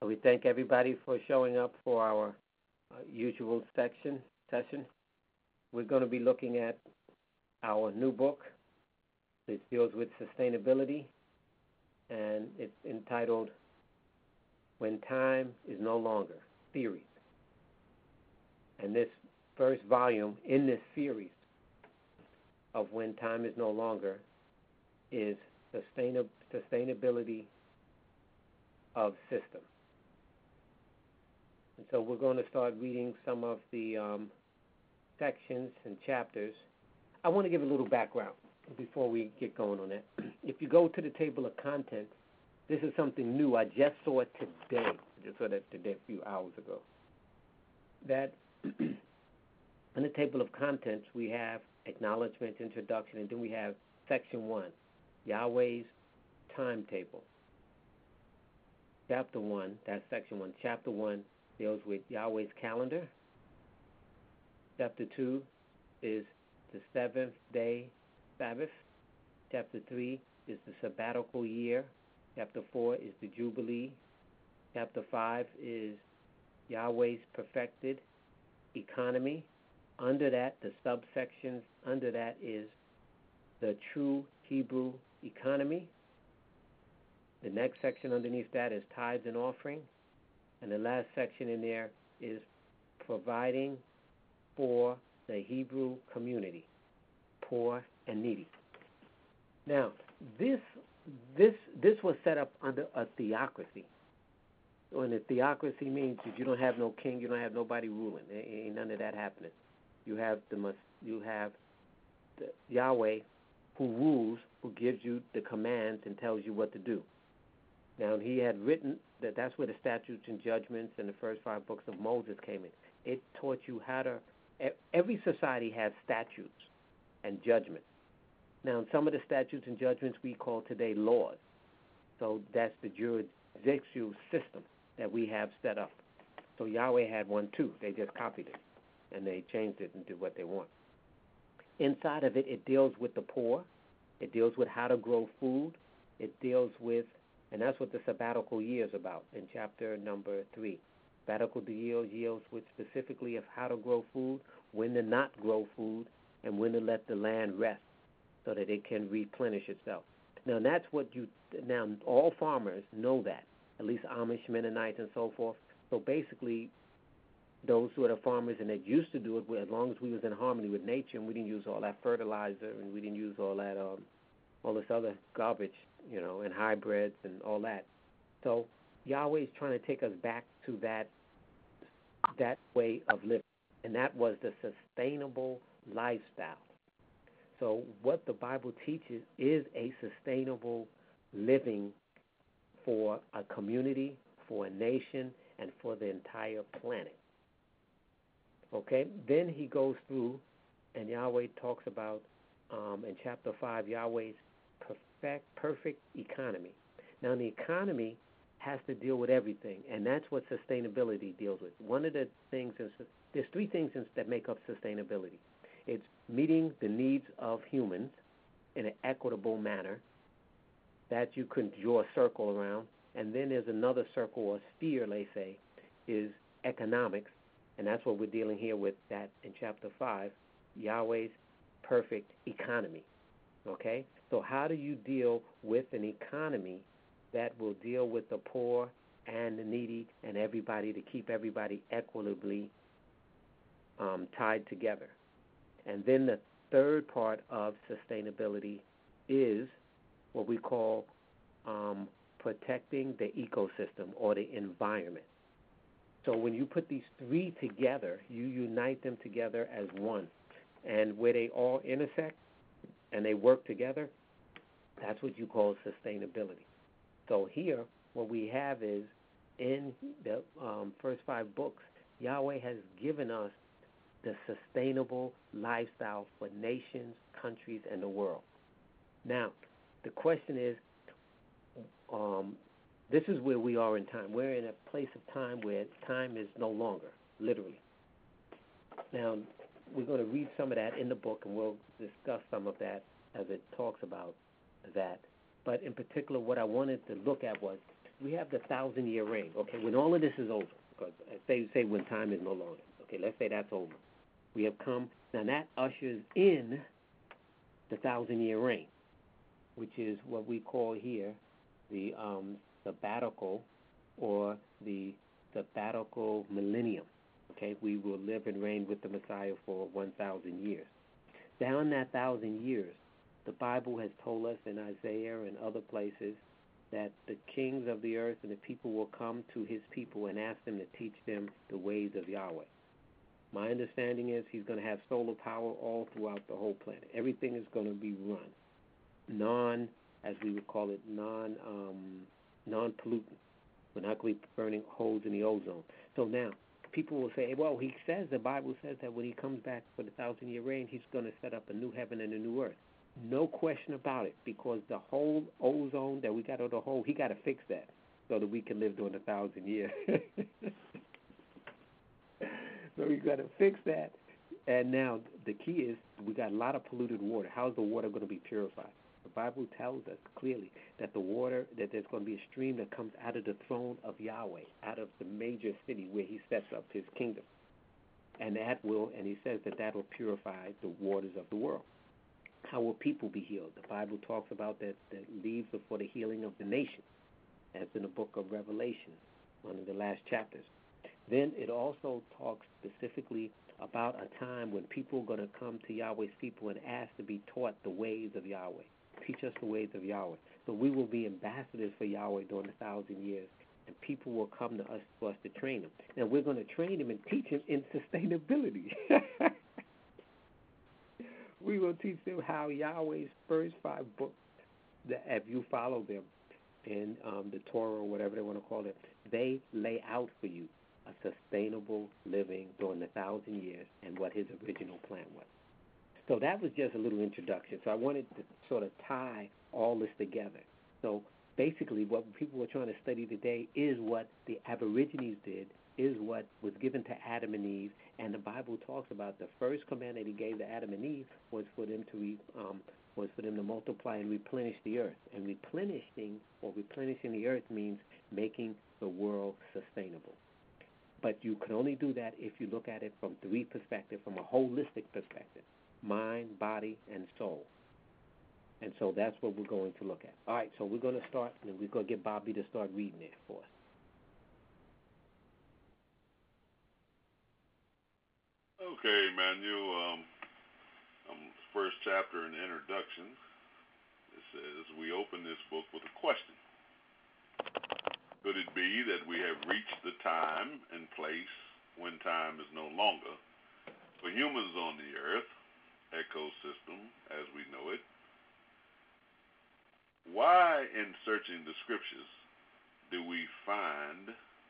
We thank everybody for showing up for our usual session. We're going to be looking at our new book. It deals with sustainability, and it's entitled When Time is No Longer, Theories. And this first volume in this series of When Time is No Longer is Sustainability of System. And so we're going to start reading some of the sections and chapters. I want to give a little background before we get going on that. If you go to the table of contents, this is something new. I just saw it today. I just saw that today a few hours ago. That in the table of contents, we have acknowledgement, introduction, and then we have section 1, Yahweh's timetable. Chapter 1, that's section 1. Chapter 1 deals with Yahweh's calendar. Chapter 2 is the seventh day Sabbath. Chapter 3 is the sabbatical year. Chapter 4 is the Jubilee. Chapter 5 is Yahweh's perfected economy. Under that, the subsections under that is the true Hebrew economy. The next section underneath that is tithes and offering. And the last section in there is providing for the Hebrew community, poor and needy. Now, this was set up under a theocracy. And a theocracy means that you don't have no king, you don't have nobody ruling. There ain't none of that happening. You have the Yahweh who rules, who gives you the commands and tells you what to do. Now, he had written that's where the statutes and judgments and the first 5 books of Moses came in. It taught you how to. Every society has statutes and judgments. Now, some of the statutes and judgments we call today laws. So that's the jurisdictional system that we have set up. So Yahweh had one too. They just copied it, and they changed it into what they want. Inside of it, it deals with the poor. It deals with how to grow food. It deals with, and that's what the sabbatical year is about in chapter number 3. Sabbatical year deals with specifically of how to grow food, when to not grow food, and when to let the land rest so that it can replenish itself. Now, that's what now all farmers know that, at least Amish, Mennonites, and so forth. So basically, those who are the farmers and that used to do it, as long as we was in harmony with nature and we didn't use all that fertilizer and we didn't use all that, all this other garbage, and hybrids and all that. So Yahweh's trying to take us back to that way of living, and that was the sustainable lifestyle. So what the Bible teaches is a sustainable living for a community, for a nation, and for the entire planet. Okay? Then he goes through, and Yahweh talks about, in chapter 5, Yahweh's perfect economy. Now, the economy has to deal with everything, and that's what sustainability deals with. One of the things there's 3 things that make up sustainability. It's meeting the needs of humans in an equitable manner that you can draw a circle around, and then there's another circle or sphere, they say, is economics, and that's what we're dealing here with that in chapter 5, Yahweh's perfect economy. Okay? So how do you deal with an economy that will deal with the poor and the needy and everybody to keep everybody equitably tied together? And then the third part of sustainability is what we call protecting the ecosystem or the environment. So when you put these 3 together, you unite them together as one. And where they all intersect and they work together, that's what you call sustainability. So here, what we have is, in the first 5 books, Yahweh has given us the sustainable lifestyle for nations, countries, and the world. Now, the question is, this is where we are in time. We're in a place of time where time is no longer, literally. Now, we're going to read some of that in the book, and we'll discuss some of that as it talks about that. But in particular, what I wanted to look at was, we have the 1,000-year reign. Okay, when all of this is over, because say when time is no longer. Okay, let's say that's over. We have come now. That ushers in the 1,000-year reign, which is what we call here the sabbatical or the sabbatical millennium. Okay, we will live and reign with the Messiah for 1,000 years. Down that 1,000 years, the Bible has told us in Isaiah and other places that the kings of the earth and the people will come to his people and ask them to teach them the ways of Yahweh. My understanding is he's going to have solar power all throughout the whole planet. Everything is going to be run as we would call it, non-pollutant. We're not going to be burning holes in the ozone. So now, people will say, well, the Bible says that when he comes back for the 1,000-year reign, he's going to set up a new heaven and a new earth. No question about it, because the whole ozone that we got on the hole, he got to fix that so that we can live during 1,000 years. So we got to fix that. And now the key is we got a lot of polluted water. How's the water going to be purified? The Bible tells us clearly that the water, that there's going to be a stream that comes out of the throne of Yahweh, out of the major city where he sets up his kingdom. And he says that will purify the waters of the world. How will people be healed? The Bible talks about that the leaves are for the healing of the nation. That's in the book of Revelation, one of the last chapters. Then it also talks specifically about a time when people are going to come to Yahweh's people and ask to be taught the ways of Yahweh. Teach us the ways of Yahweh. So we will be ambassadors for Yahweh during 1,000 years, and people will come to us for us to train them. Now we're going to train them and teach them in sustainability. We will teach them how Yahweh's first 5 books, that if you follow them in the Torah or whatever they want to call it, they lay out for you a sustainable living during 1,000 years and what his original plan was. So that was just a little introduction. So I wanted to sort of tie all this together. So basically what people were trying to study today is what the Aborigines did, is what was given to Adam and Eve, and the Bible talks about the first command that he gave to Adam and Eve was for them to multiply and replenish the earth. And replenishing the earth means making the world sustainable. But you can only do that if you look at it from 3 perspectives, from a holistic perspective: mind, body, and soul. And so that's what we're going to look at. All right, so we're going to start, and we're going to get Bobby to start reading it for us. Okay, Manuel. First chapter in the introduction, it says, we open this book with a question. Could it be that we have reached the time and place when time is no longer for humans on the earth, ecosystem as we know it? Why, in searching the scriptures, do we find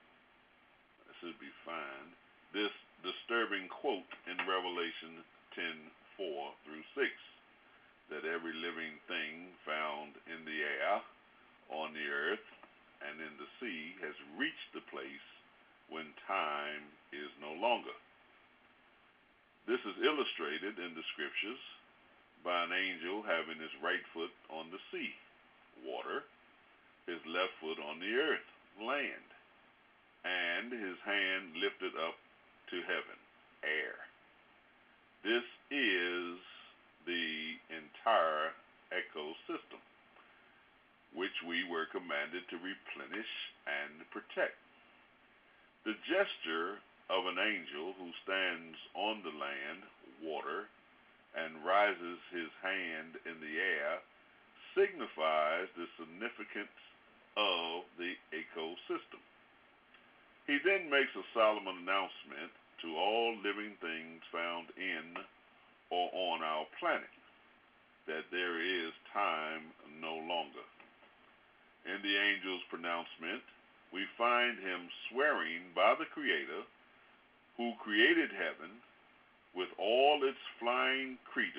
this disturbing quote in Revelation 10:4 through 6, that every living thing found in the air, on the earth, and in the sea has reached the place when time is no longer? This is illustrated in the scriptures by an angel having his right foot on the sea, water, his left foot on the earth, land, and his hand lifted up to heaven, air. This is the entire ecosystem, which we were commanded to replenish and protect. The gesture of an angel who stands on the land, water, and raises his hand in the air signifies the significance of the ecosystem. He then makes a solemn announcement to all living things found in or on our planet that there is time no longer. In the angel's pronouncement, we find him swearing by the Creator who created heaven with all its flying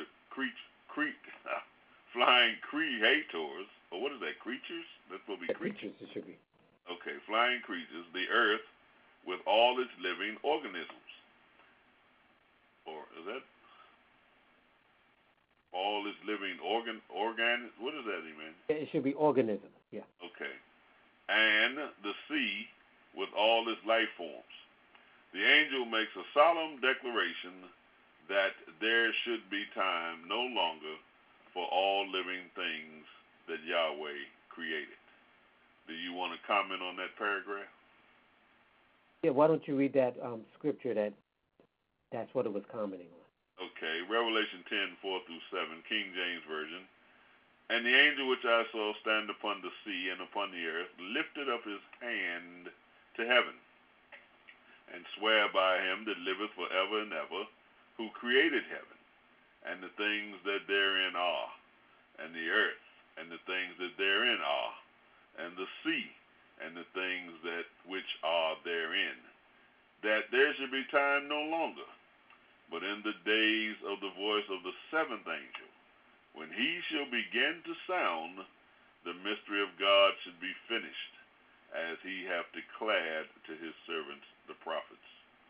flying creators, or what is that, creatures? That's what we creatures it should be. Okay, flying creatures, the earth with all its living organisms. Or is that all its living organ? What does that mean? It should be organism. Yeah. Okay. and the sea with all its life forms. The angel makes a solemn declaration that there should be time no longer for all living things that Yahweh created. Do you want to comment on that paragraph? Yeah, why don't you read that scripture that's what it was commenting on. Okay, Revelation 10:4-7, King James Version. And the angel which I saw stand upon the sea and upon the earth lifted up his hand to heaven, and swear by him that liveth forever and ever, who created heaven, and the things that therein are, and the earth, and the things that therein are, and the sea, and the things that which are therein, that there should be time no longer, but in the days of the voice of the seventh angel, when he shall begin to sound, the mystery of God should be finished, as he hath declared to his servants the prophets.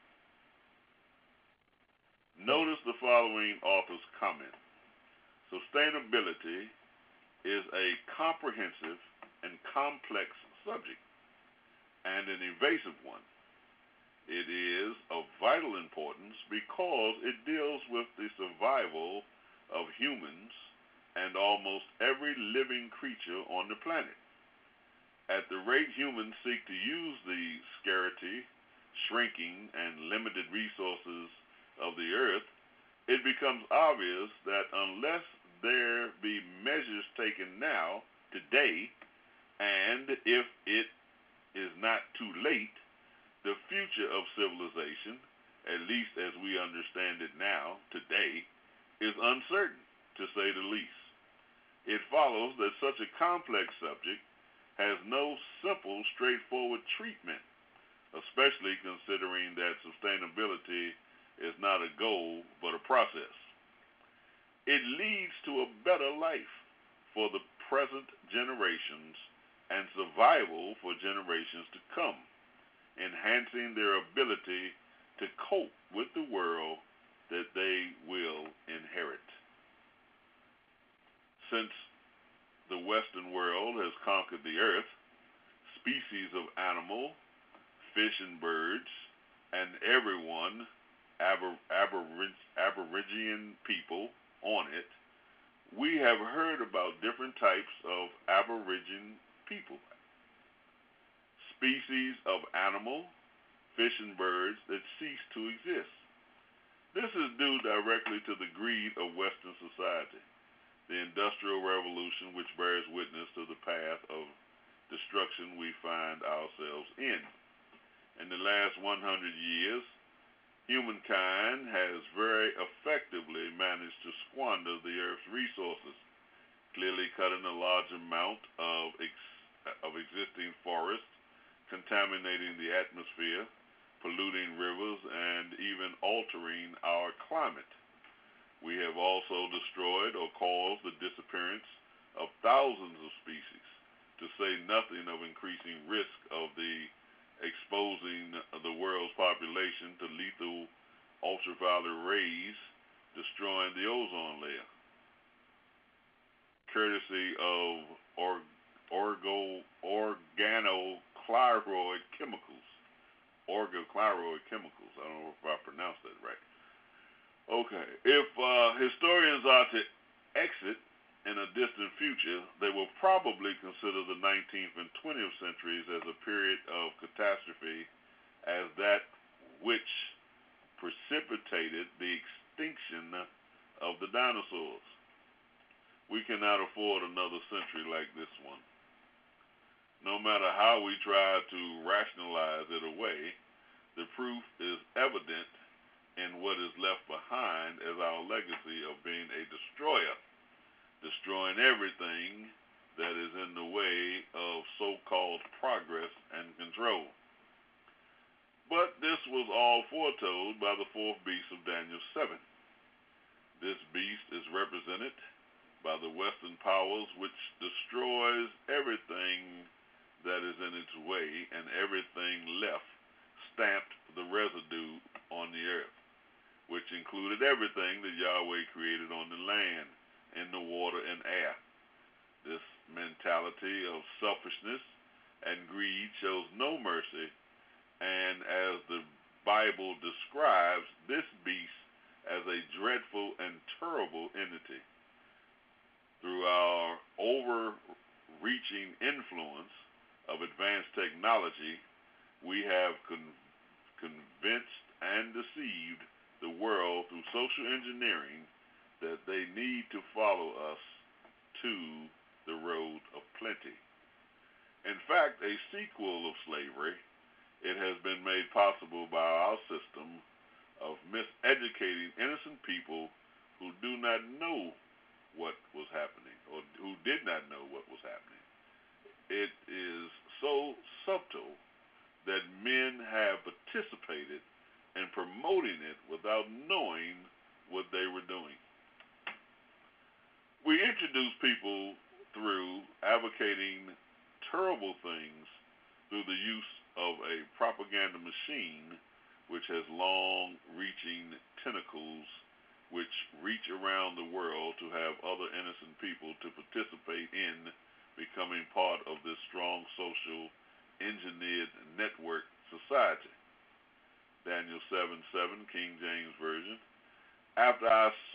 Notice the following author's comment. Sustainability is a comprehensive and complex subject, and an evasive one. It is of vital importance because it deals with the survival of humans and almost every living creature on the planet. At the rate humans seek to use the scarcity, shrinking, and limited resources of the earth, it becomes obvious that unless there be measures taken now, today, and if it is not too late, the future of civilization, at least as we understand it now, today, is uncertain, to say the least. It follows that such a complex subject has no simple, straightforward treatment, especially considering that sustainability is not a goal, but a process. It leads to a better life for the present generations and survival for generations to come, enhancing their ability to cope with the world that they will inherit. Since the Western world has conquered the earth, species of animal, fish and birds, and everyone, Aboriginal people on it, we have heard about different types of Aboriginal people, species of animal, fish and birds that cease to exist. This is due directly to the greed of Western society, the Industrial Revolution, which bears witness to the path of destruction we find ourselves in. In the last 100 years, humankind has very effectively managed to squander the Earth's resources, clearly cutting a large amount of existing forests, contaminating the atmosphere, polluting rivers, and even altering our climate. We have also destroyed or caused the disappearance of thousands of species, to say nothing of increasing risk of exposing the world's population to lethal ultraviolet rays, destroying the ozone layer, courtesy of organochloroid chemicals. Organochloroid chemicals. I don't know if I pronounced that right. Okay. If historians are to exit in a distant future, they will probably consider the 19th and 20th centuries as a period of catastrophe, as that which precipitated the extinction of the dinosaurs. We cannot afford another century like this one. No matter how we try to rationalize it away, the proof is evident in what is left behind as our legacy of being a destroyer, destroying everything that is in the way of so-called progress and control. But this was all foretold by the fourth beast of Daniel 7. This beast is represented by the Western powers, which destroys everything that is in its way, and everything left stamped the residue on the earth, which included everything that Yahweh created on the land, in the water, and air. This mentality of selfishness and greed shows no mercy, and as the Bible describes this beast as a dreadful and terrible entity. Through our overreaching influence of advanced technology, we have convinced and deceived the world through social engineering that they need to follow us to the road of plenty. In fact, a sequel of slavery, it has been made possible by our system of miseducating innocent people who do not know what was happening, or who did not know what was happening. It is so subtle that men have participated in promoting it without knowing what they were doing. We introduce people through advocating terrible things through the use of a propaganda machine which has long-reaching tentacles which reach around the world to have other innocent people to participate in becoming part of this strong social engineered network society. Daniel 7:7, King James Version. After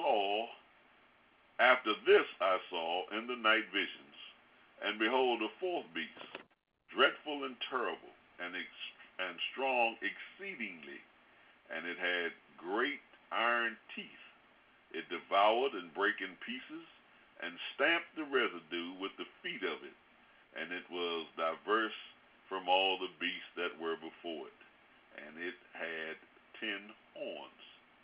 this I saw in the night visions, and behold, a fourth beast, dreadful and terrible, and strong exceedingly, and it had great iron teeth. It devoured and brake in pieces, and stamped the residue with the feet of it, and it was diverse from all the beasts that were before it, and it had 10 horns.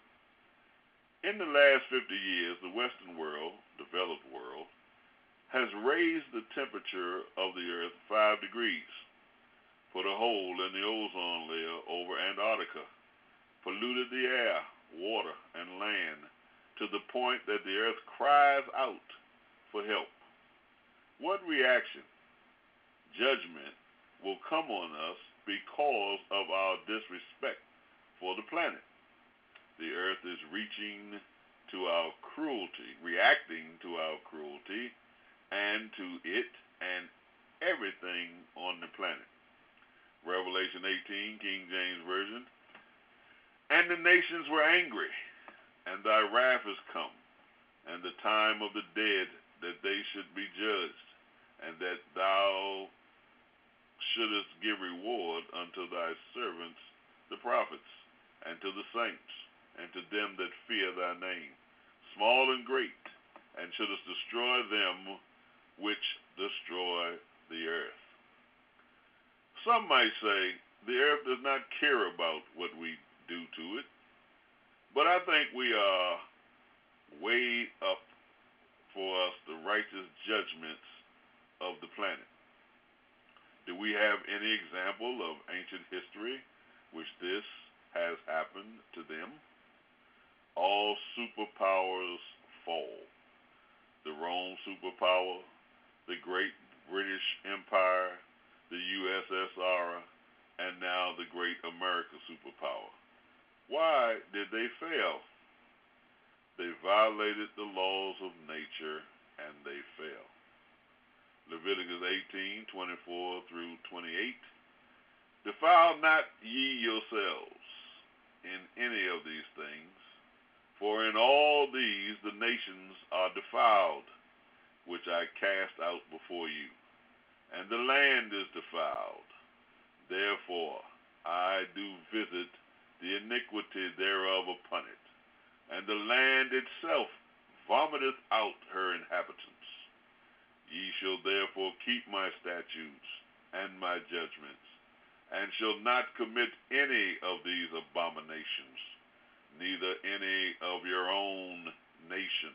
In the last 50 years, the Western world, developed world, has raised the temperature of the earth 5 degrees, put a hole in the ozone layer over Antarctica, polluted the air, water, and land to the point that the earth cries out for help. What reaction, judgment, will come on us because of our disrespect for the planet? The earth is reaching to our cruelty, reacting to our cruelty, and to it and everything on the planet. Revelation 18, King James Version. And the nations were angry, and thy wrath is come, and the time of the dead that they should be judged, and that thou shouldest give reward unto thy servants the prophets, and to the saints, and to them that fear thy name, small and great, and shouldest destroy them which destroy the earth. Some might say the earth does not care about what we do to it, but I think we are way up for us the righteous judgments of the planet. Do we have any example of ancient history which this has happened to them? All superpowers fall. The Rome superpower, the Great British Empire, the USSR, and now the Great America superpower. Why did they fail? They violated the laws of nature, and they fell. Leviticus 18:24 through 28. Defile not ye yourselves in any of these things, for in all these the nations are defiled, which I cast out before you, and the land is defiled. Therefore I do visit the iniquity thereof upon it, and the land itself vomiteth out her inhabitants. Ye shall therefore keep my statutes and my judgments, and shall not commit any of these abominations, neither any of your own nation,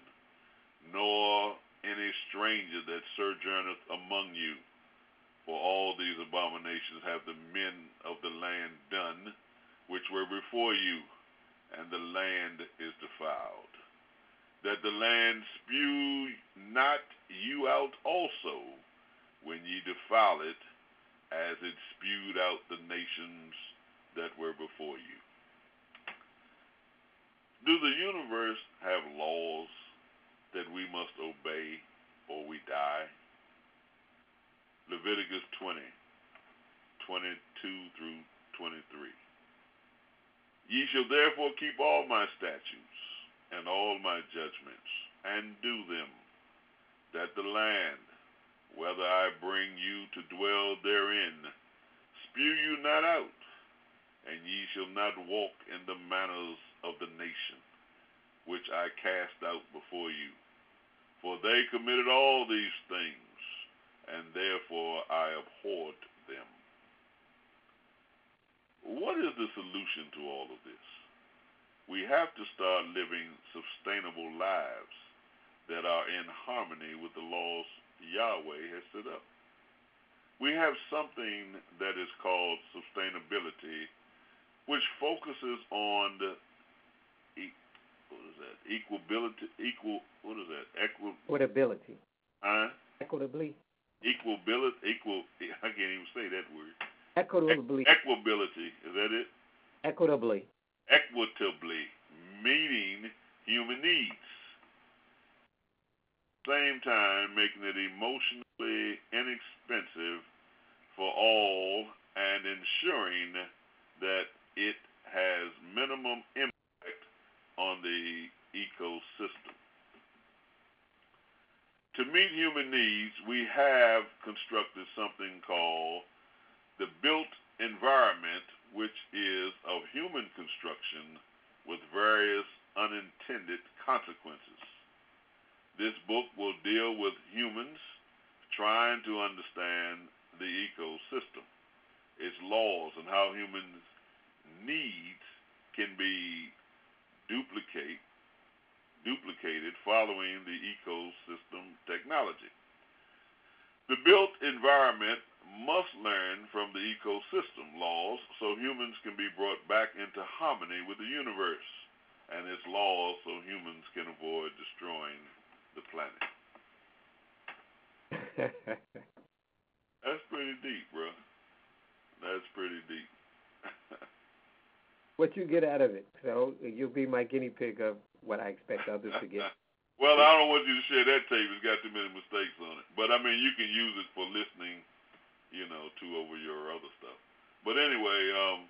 nor any stranger that sojourneth among you. For all these abominations have the men of the land done, which were before you, and the land is defiled. That the land spew not you out also, when ye defile it, as it spewed out the nations that were before you. Do the universe have laws that we must obey or we die? Leviticus 20. 22 through 23. Ye shall therefore keep all my statutes and all my judgments, and do them, that the land, whether I bring you to dwell therein, spew you not out, and ye shall not walk in the manners of the nation, which I cast out before you. For they committed all these things, and therefore I abhorred them. What is the solution to all of this? We have to start living sustainable lives that are in harmony with the laws Yahweh has set up. We have something that is called sustainability, which focuses on the equability. Equitability. Huh? Equitably. I can't even say that word. Equitably. Equability. Is that it? Equitably. Equitably, meeting human needs. Same time, making it emotionally inexpensive for all and ensuring that it has minimum impact on the ecosystem. To meet human needs, we have constructed something called the built environment, which is of human construction with various unintended consequences. This book will deal with humans trying to understand the ecosystem, its laws, and how humans' needs can be duplicated following the ecosystem technology. The built environment must learn from the ecosystem laws so humans can be brought back into harmony with the universe and its laws so humans can avoid destroying the planet. That's pretty deep, bro. That's pretty deep. What you get out of it? So you'll be my guinea pig of what I expect others to get. Well, I don't want you to share that tape. It's got too many mistakes on it. But, I mean, you can use it for listening, to over your other stuff. But anyway,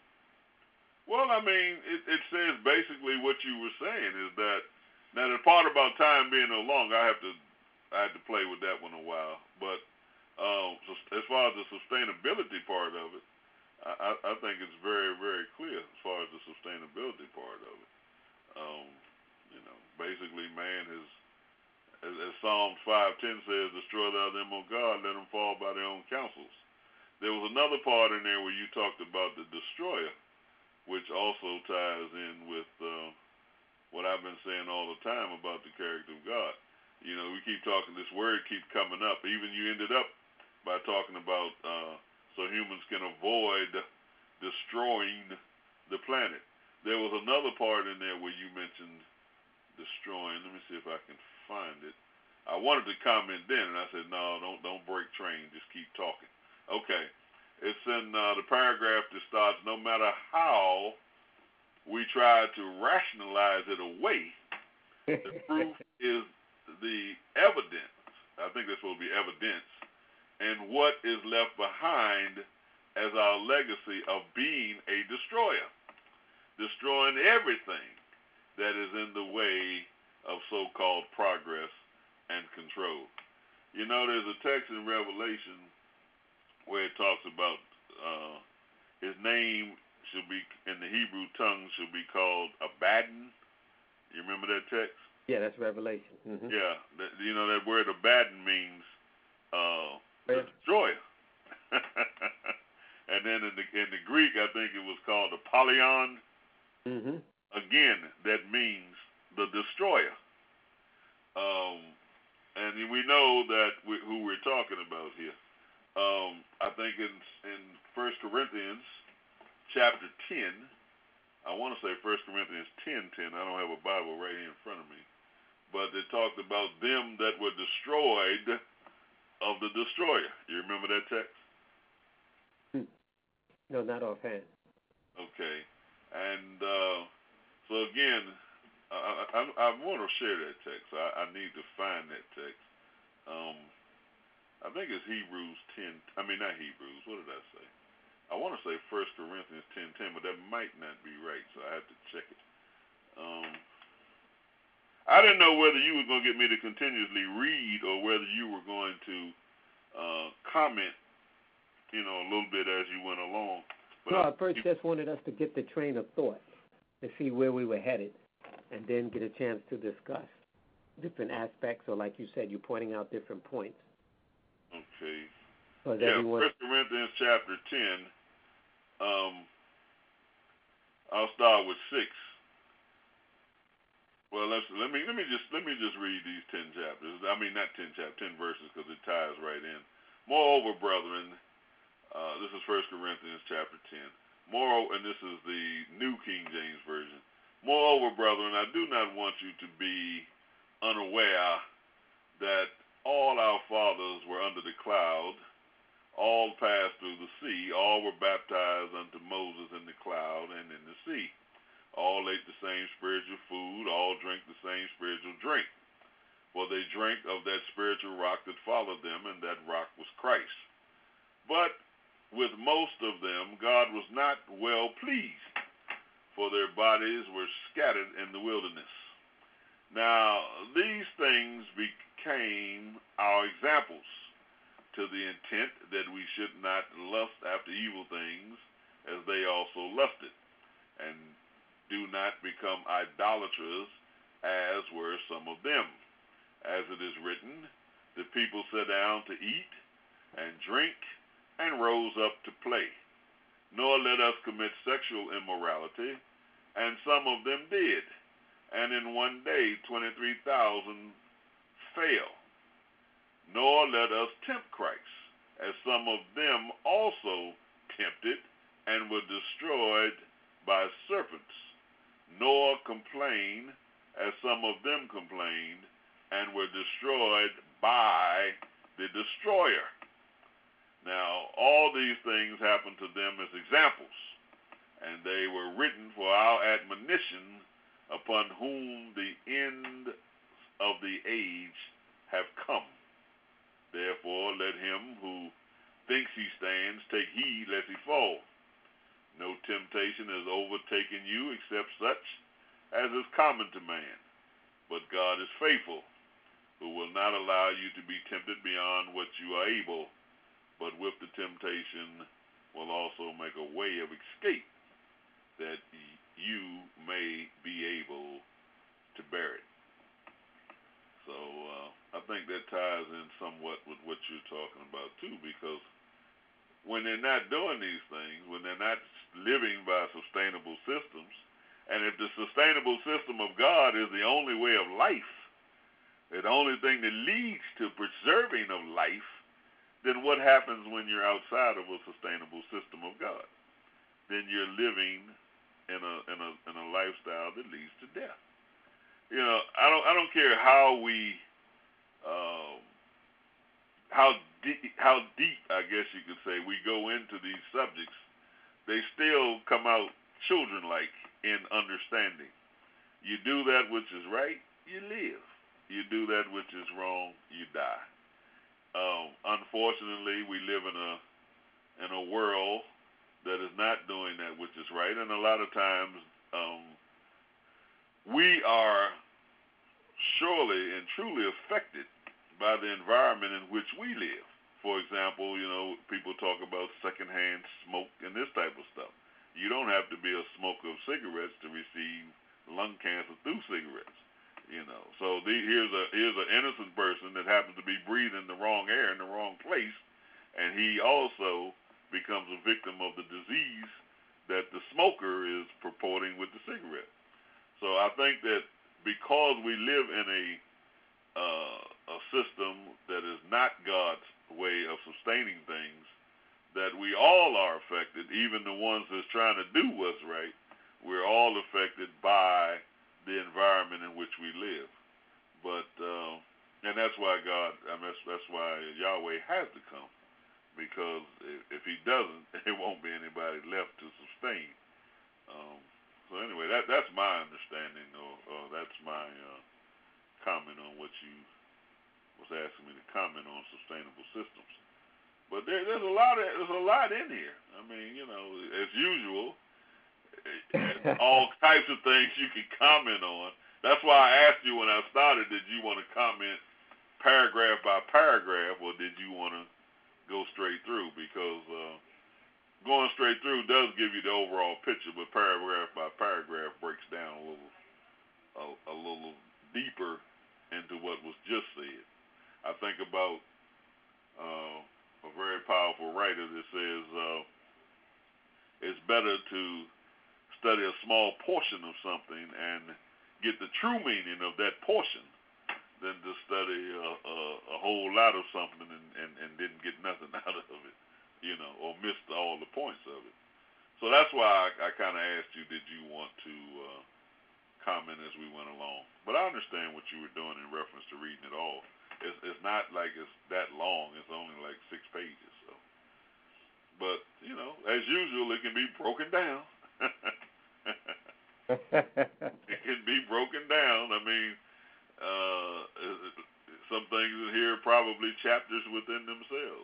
it says basically what you were saying is that, now the part about time being no longer, I had to play with that one a while. But so as far as the sustainability part of it, I think it's very, very clear as far as the sustainability part of it. Basically man has, as Psalms 5:10 says, destroy thou them, O God, let them fall by their own counsels. There was another part in there where you talked about the destroyer, which also ties in with what I've been saying all the time about the character of God. We keep talking, this word keep coming up. Even you ended up by talking about so humans can avoid destroying the planet. There was another part in there where you mentioned destroying. Let me see if I can find it. I wanted to comment then, and I said, no, don't break train. Just keep talking. Okay. It's in the paragraph that starts, no matter how we try to rationalize it away, the proof is the evidence. I think that's supposed to be evidence. And what is left behind as our legacy of being a destroyer. Destroying everything that is in the way of so-called progress and control. There's a text in Revelation where it talks about his name should be, in the Hebrew tongue, should be called Abaddon. You remember that text? Yeah, that's Revelation. Mm-hmm. Yeah, that word Abaddon means the destroyer. And then in the Greek, I think it was called Apollyon. Mm-hmm. Again, that means the destroyer. And we know that who we're talking about here. I think in 1 Corinthians chapter 10, I want to say 1 Corinthians 10:10. I don't have a Bible right here in front of me. But it talked about them that were destroyed of the destroyer. You remember that text? No, not offhand. Okay. And so again, I want to share that text. I need to find that text. I think it's Hebrews 10. I mean, not Hebrews. What did I say? I want to say 1 Corinthians 10:10, but that might not be right, so I have to check it. I didn't know whether you were going to get me to continuously read or whether you were going to comment, a little bit as you went along. But I first just wanted us to get the train of thought to see where we were headed, and then get a chance to discuss different aspects, or like you said, you're pointing out different points. Okay. Yeah, 1 Corinthians chapter 10. I'll start with 6. Well, let me just read these 10 chapters. I mean, not 10 chapters, 10 verses, because it ties right in. Moreover, brethren, this is 1 Corinthians chapter 10. Moreover, and this is the New King James Version. Moreover, brethren, I do not want you to be unaware that all our fathers were under the cloud, all passed through the sea, all were baptized unto Moses in the cloud and in the sea. All ate the same spiritual food, all drank the same spiritual drink. For they drank of that spiritual rock that followed them, and that rock was Christ. But with most of them God was not well pleased, for their bodies were scattered in the wilderness. Now these things became our examples, to the intent that we should not lust after evil things, as they also lusted, and do not become idolaters, as were some of them. As it is written, the people sat down to eat and drink and rose up to play. Nor let us commit sexual immorality, and some of them did. And in one day 23,000 fell. Nor let us tempt Christ, as some of them also tempted and were destroyed by serpents. Nor complain, as some of them complained, and were destroyed by the destroyer. Now, all these things happened to them as examples, and they were written for our admonition, upon whom the end of the age have come. Therefore, let him who thinks he stands take heed lest he fall. No temptation has overtaken you except such as is common to man. But God is faithful, who will not allow you to be tempted beyond what you are able, but with the temptation will also make a way of escape, that you may be able to bear it. So I think that ties in somewhat with what you're talking about too, because when they're not doing these things, when they're not living by sustainable systems, and if the sustainable system of God is the only way of life, the only thing that leads to preserving of life, then what happens when you're outside of a sustainable system of God? Then you're living in a lifestyle that leads to death. I don't care how we how deep, I guess you could say, we go into these subjects, they still come out children-like in understanding. You do that which is right, you live. You do that which is wrong, you die. Unfortunately, we live in a world that is not doing that which is right, and a lot of times we are surely and truly affected by the environment in which we live. For example, people talk about secondhand smoke and this type of stuff. You don't have to be a smoker of cigarettes to receive lung cancer through cigarettes. So here's an innocent person that happens to be breathing the wrong air in the wrong place, and he also becomes a victim of the disease that the smoker is purporting with the cigarette. So I think that because we live in a system that is not God's way of sustaining things, that we all are affected, even the ones that's trying to do what's right. We're all affected by the environment in which we live. But and that's why that's why Yahweh has to come, because if he doesn't, there won't be anybody left to sustain. So anyway, that's my understanding, or that's my comment on what you was asking me to comment on sustainable systems. But there's a lot in here. I mean, as usual, all types of things you can comment on. That's why I asked you when I started, did you want to comment paragraph by paragraph, or did you want to go straight through? Because going straight through does give you the overall picture, but paragraph by paragraph breaks down a little deeper into what was just said. I think about a very powerful writer that says it's better to study a small portion of something and get the true meaning of that portion than to study a whole lot of something and didn't get nothing out of it, or missed all the points of it. So that's why I kind of asked you, did you want to comment as we went along? But I understand what you were doing in reference to reading it all. It's not like it's that long. It's only like 6 pages. So, but as usual, it can be broken down. It can be broken down. I mean, some things in here are probably chapters within themselves.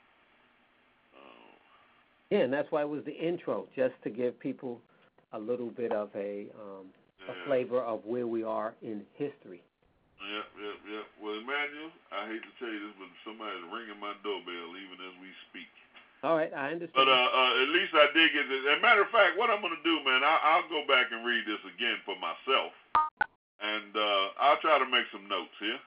Yeah, and that's why it was the intro, just to give people a little bit of a flavor of where we are in history. Yep. Well, Emmanuel, I hate to tell you this, but somebody's ringing my doorbell even as we speak. All right, I understand. But at least I did get this. As a matter of fact, what I'm going to do, man, I'll go back and read this again for myself, and I'll try to make some notes here.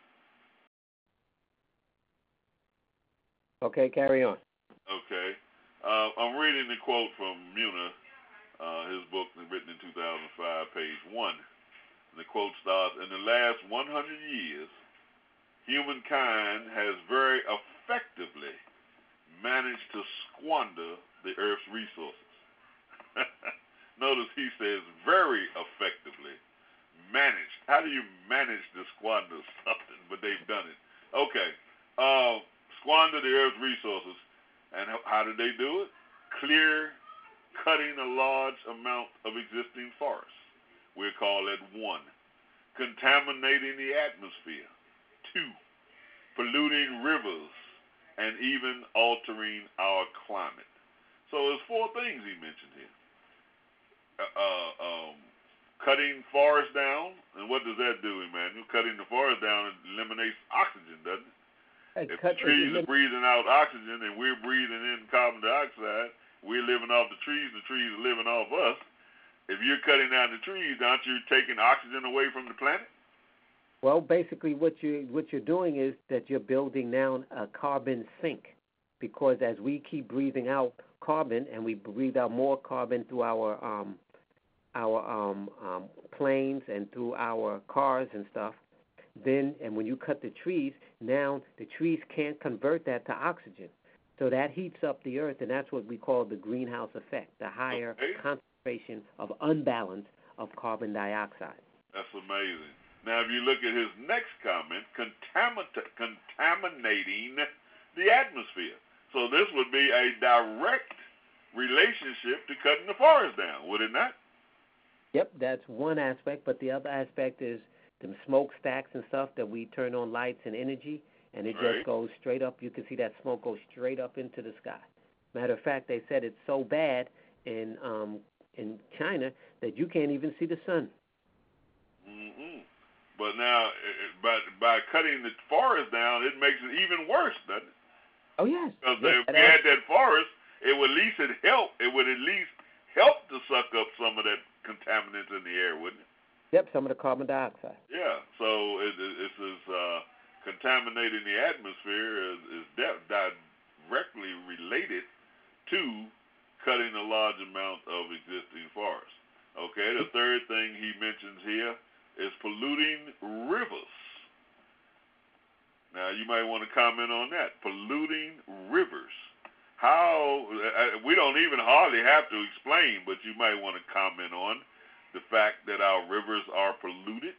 Okay, carry on. Okay. I'm reading the quote from Muner, his book written in 2005, page 1. And the quote starts, "In the last 100 years, humankind has very effectively managed to squander the Earth's resources." Notice he says very effectively managed. How do you manage to squander something? But they've done it. Okay. Squander the Earth's resources. And how did they do it? Cutting a large amount of existing forests. We'll call that 1. Contaminating the atmosphere. 2. Polluting rivers and even altering our climate. So there's 4 things he mentioned here. Cutting forests down, and what does that do, Emmanuel? Cutting the forest down eliminates oxygen, doesn't it? If the trees are breathing out oxygen and we're breathing in carbon dioxide, we're living off the trees are living off us. If you're cutting down the trees, aren't you taking oxygen away from the planet? Well, basically what you're doing is that you're building now a carbon sink, because as we keep breathing out carbon and we breathe out more carbon through our planes and through our cars and stuff, and when you cut the trees, now the trees can't convert that to oxygen. So that heats up the earth, and that's what we call the greenhouse effect, the higher concentration of unbalance of carbon dioxide. That's amazing. Now, if you look at his next comment, contaminating the atmosphere. So this would be a direct relationship to cutting the forest down, would it not? Yep, that's one aspect, but the other aspect is the smokestacks and stuff that we turn on lights and energy, and it just goes straight up. You can see that smoke go straight up into the sky. Matter of fact, they said it's so bad in China that you can't even see the sun. Mm-hmm. But now, by cutting the forest down, it makes it even worse, doesn't it? Oh yes. Because if we had that forest, it would at least help to suck up some of that contaminants in the air, wouldn't it? Yep, some of the carbon dioxide. Yeah, so it's contaminating the atmosphere is directly related to cutting a large amount of existing forests. Okay, the third thing he mentions here is polluting rivers. Now, you might want to comment on that. Polluting rivers. How, we don't even hardly have to explain, but you might want to comment on the fact that our rivers are polluted.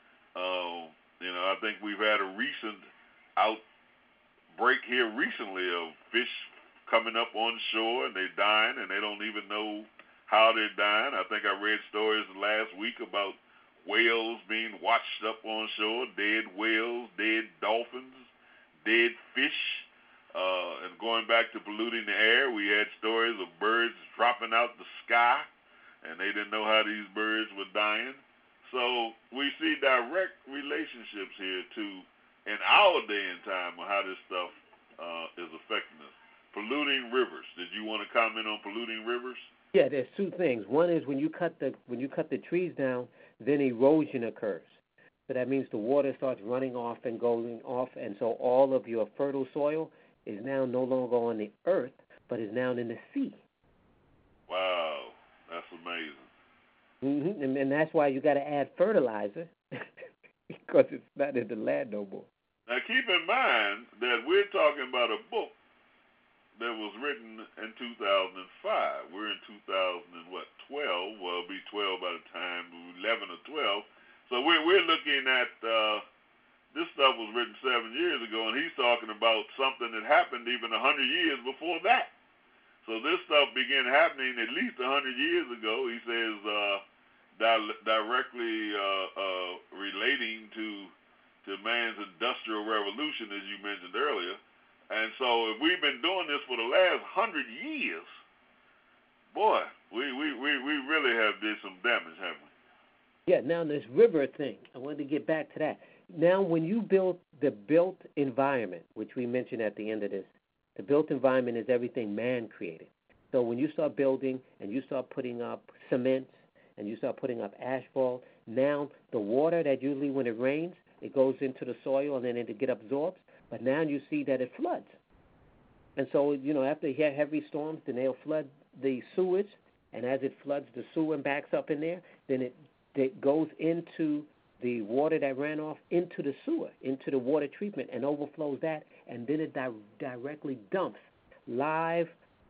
I think we've had a recent outbreak here recently of fish coming up on shore and they're dying and they don't even know how they're dying. I think I read stories last week about whales being washed up on shore, dead whales, dead dolphins, dead fish. And going back to polluting the air, we had stories of birds dropping out the sky, and they didn't know how these birds were dying. So we see direct relationships here too in our day and time on how this stuff is affecting us. Polluting rivers. Did you want to comment on polluting rivers? Yeah, there's two things. One is when you cut the trees down, then erosion occurs. So that means the water starts running off and going off, and so all of your fertile soil is now no longer on the earth, but is now in the sea. Wow, that's amazing. And that's why you got to add fertilizer because it's not in the land no more. Now keep in mind that we're talking about a book that was written in 2005. We're in 2012. Well, it'll be 12 by the time 11 or 12. So we're looking at this stuff was written 7 years ago, and he's talking about something that happened even 100 years before that. So this stuff began happening at least 100 years ago. He says directly relating to man's industrial revolution, as you mentioned earlier. And so if we've been doing this for the last 100 years, boy, we really have did some damage, haven't we? Yeah, now this river thing, I wanted to get back to that. Now when you build the built environment, which we mentioned at the end of this, the built environment is everything man created. So when you start building and you start putting up cement and you start putting up asphalt, now the water that usually when it rains, it goes into the soil and then it get absorbed. But now you see that it floods. And so, after you have heavy storms, then they'll flood the sewage. And as it floods the sewer and backs up in there, then it goes into the water that ran off into the sewer, into the water treatment, and overflows that. And then it directly dumps live,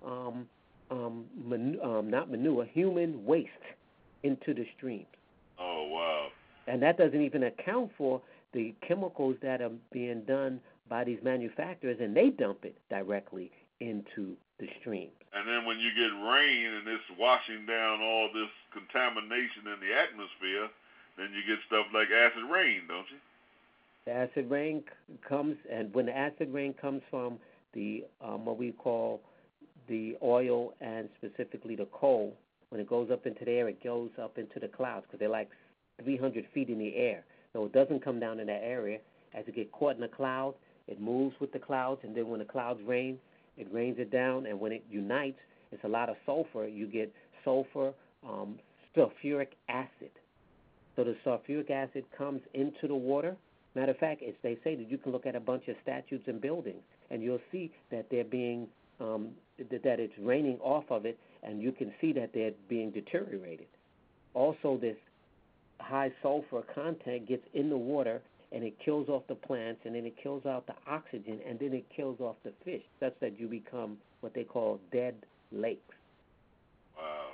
not manure, human waste into the streams. Oh, wow. And that doesn't even account for the chemicals that are being done by these manufacturers, and they dump it directly into the streams. And then when you get rain and it's washing down all this contamination in the atmosphere, then you get stuff like acid rain, don't you? The acid rain comes, and when the acid rain comes from the what we call the oil and specifically the coal, when it goes up into the air, it goes up into the clouds because they're like 300 feet in the air. So it doesn't come down in that area. As it gets caught in the cloud, it moves with the clouds, and then when the clouds rain, it rains it down, and when it unites, it's a lot of sulfur. You get sulfur, sulfuric acid. So the sulfuric acid comes into the water. Matter of fact, they say that you can look at a bunch of statues and buildings, and you'll see that they're being that it's raining off of it, and you can see that they're being deteriorated. Also, this high sulfur content gets in the water, and it kills off the plants, and then it kills out the oxygen, and then it kills off the fish, such that you become what they call dead lakes. Wow.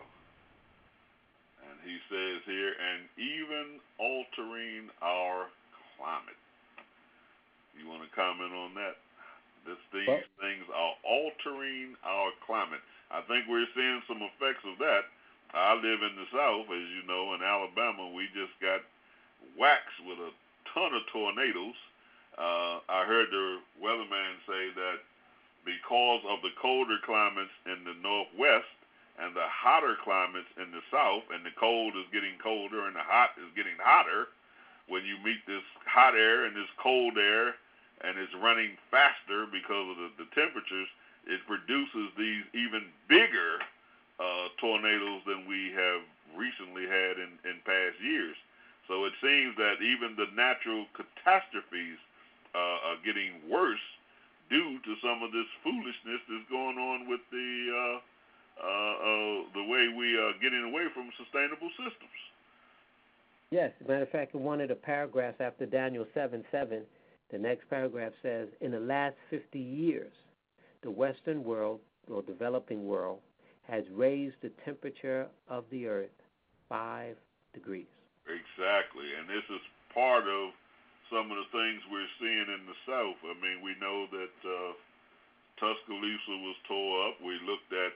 And he says here, and even altering our climate. You want to comment on that? These things are altering our climate. I think we're seeing some effects of that. I live in the South, as you know, in Alabama. We just got waxed with a ton of tornadoes. I heard the weatherman say that because of the colder climates in the Northwest and the hotter climates in the South, and the cold is getting colder and the hot is getting hotter, when you meet this hot air and this cold air, and it's running faster because of the temperatures, it produces these even bigger tornadoes than we have recently had in past years. So it seems that even the natural catastrophes are getting worse due to some of this foolishness that's going on with the way we are getting away from sustainable systems. Yes, as a matter of fact, in one of the paragraphs after Daniel 7:7, the next paragraph says, in the last 50 years, the Western world, or developing world, has raised the temperature of the earth 5 degrees. Exactly, and this is part of some of the things we're seeing in the South. I mean, we know that Tuscaloosa was tore up. We looked at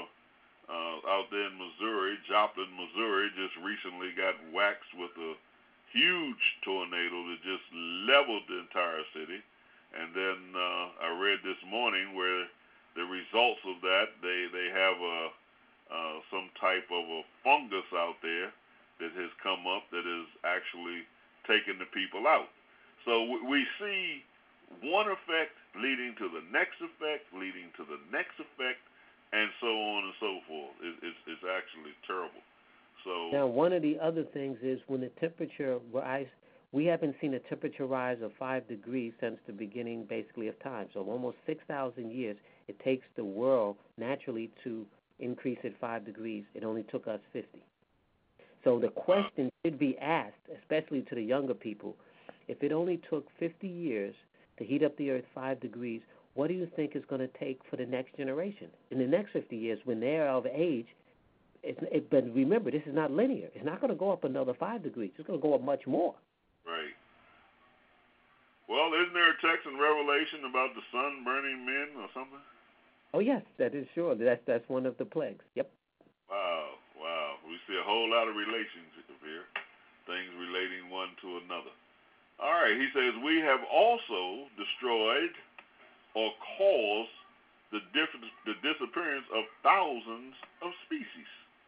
out there in Missouri, Joplin, Missouri, just recently got waxed with a huge tornado that just leveled the entire city. And then I read this morning where the results of that, they have some type of a fungus out there that has come up that is actually taking the people out. So we see one effect leading to the next effect, leading to the next effect, and so on and so forth. It's actually terrible. So now, one of the other things is when the temperature rise, we haven't seen a temperature rise of 5 degrees since the beginning, basically, of time. So almost 6,000 years it takes the world naturally to increase it 5 degrees. It only took us 50. So the question should be asked, especially to the younger people, if it only took 50 years to heat up the earth 5 degrees, what do you think is going to take for the next generation? In the next 50 years, when they're of age, but remember, this is not linear. It's not going to go up another 5 degrees. It's going to go up much more. Right. Well, isn't there a text in Revelation about the sun burning men or something? Oh, yes, that is sure. That's one of the plagues. Yep. Wow. We see a whole lot of relationship here, things relating one to another. All right, he says, we have also destroyed or caused the disappearance of thousands of species.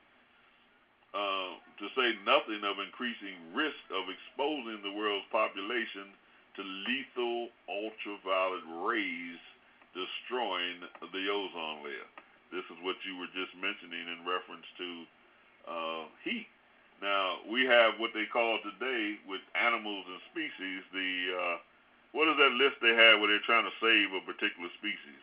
To say nothing of increasing risk of exposing the world's population to lethal ultraviolet rays, destroying the ozone layer. This is what you were just mentioning in reference to heat. Now, we have what they call today with animals and species, what is that list they have where they're trying to save a particular species?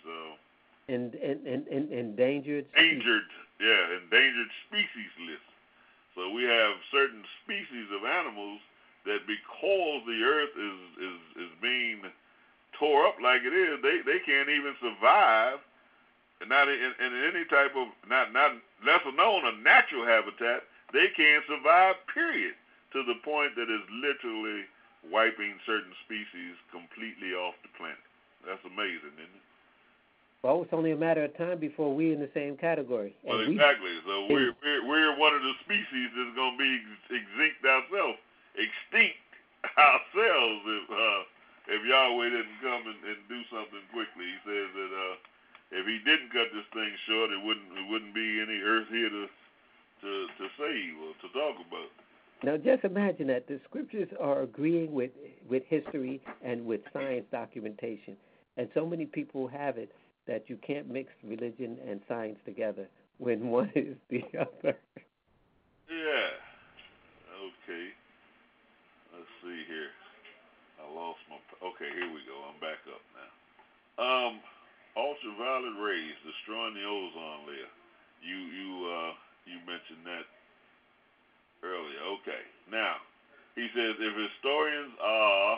Endangered endangered species list. So we have certain species of animals that, because the earth is being tore up like it is, they can't even survive, not in any type of, not lesser known a natural habitat. They can't survive, period, to the point that is literally wiping certain species completely off the planet. That's amazing, isn't it? Well, it's only a matter of time before we're in the same category. Well, exactly. So we're one of the species that's going to be extinct ourselves if Yahweh didn't come and do something quickly. He says that if he didn't cut this thing short, it wouldn't be any earth here to save or to talk about. Now, just imagine that the scriptures are agreeing with history and with science documentation, and so many people have it that you can't mix religion and science together when one is the other. Yeah. Okay. Let's see here. I lost my... Okay, here we go. I'm back up now. Ultraviolet rays destroying the ozone layer. You mentioned that earlier. Okay. Now, he says if historians are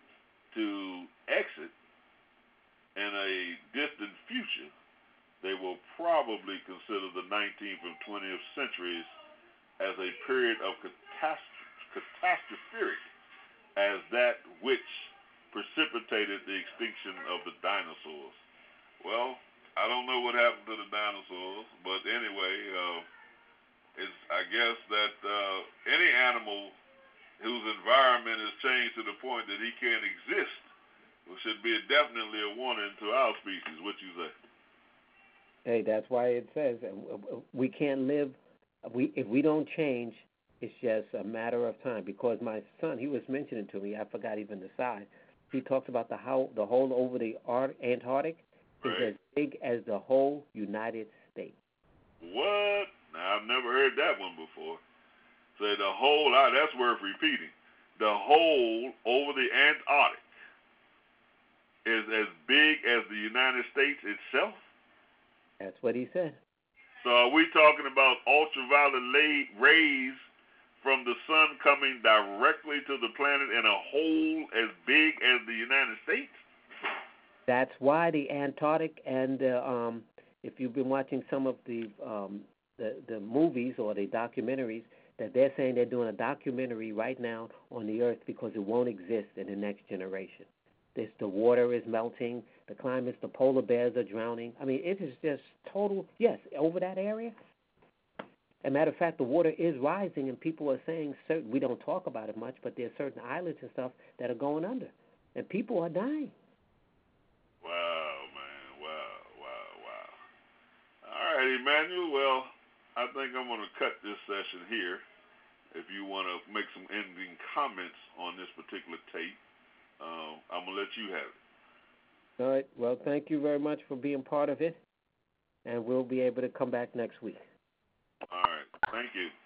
to exit in a distant future, they will probably consider the 19th and 20th centuries as a period of catastrophic as that which precipitated the extinction of the dinosaurs. Well, I don't know what happened to the dinosaurs, but anyway, I guess that any animal whose environment is changed to the point that he can't exist should be definitely a warning to our species. What you say? Hey, that's why it says we can't live. If we don't change, it's just a matter of time. Because my son, he was mentioning to me, I forgot even the size. He talks about the hole over the Antarctic is as big as the whole United States. What? Now, I've never heard that one before. So the hole, that's worth repeating. The hole over the Antarctic is as big as the United States itself? That's what he said. So are we talking about ultraviolet rays from the sun coming directly to the planet in a hole as big as the United States? That's why the Antarctic and if you've been watching some of the movies or the documentaries, that they're saying they're doing a documentary right now on the Earth because it won't exist in the next generation. The water is melting, the climates, the polar bears are drowning. I mean, it is just total, yes, over that area. As a matter of fact, the water is rising, and people are saying, we don't talk about it much, but there's certain islands and stuff that are going under, and people are dying. right, Emmanuel. Well, I think I'm going to cut this session here. If you want to make some ending comments on this particular tape, I'm going to let you have it. All right. Well, thank you very much for being part of it, and we'll be able to come back next week. All right. Thank you.